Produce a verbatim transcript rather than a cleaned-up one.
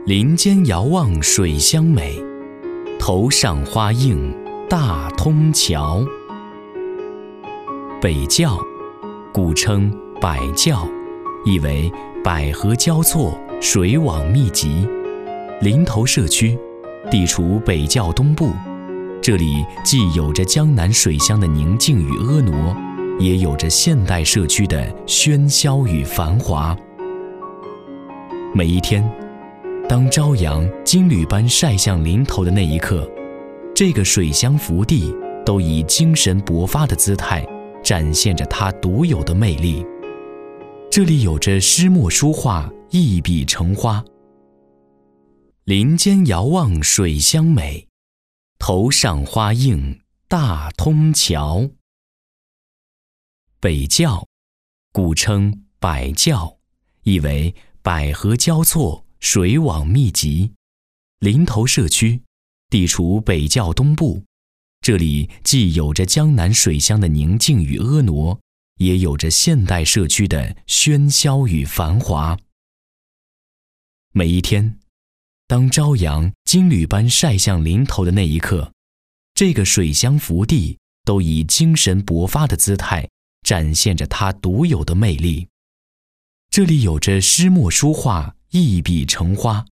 林间遥望水乡美，头上花映大通桥。北滘，古称百滘，意为百河交错，水网密集。林头社区地处北滘东部，这里既有着江南水乡的宁静与婀娜，也有着现代社区的喧嚣与繁华。每一天，当朝阳金缕般晒向林头的那一刻，这个水乡福地都以精神勃发的姿态展现着它独有的魅力。这里有着诗墨书画，一笔成花。林间遥望水乡美，头上花映大通桥。北滘，古称百滘，意为百河交错，水网密集。林头社区地处北滘东部，这里既有着江南水乡的宁静与婀娜，也有着现代社区的喧嚣与繁华。每一天，当朝阳金缕般晒向林头的那一刻，这个水乡福地都以精神勃发的姿态展现着它独有的魅力。这里有着诗墨书画，一笔成花。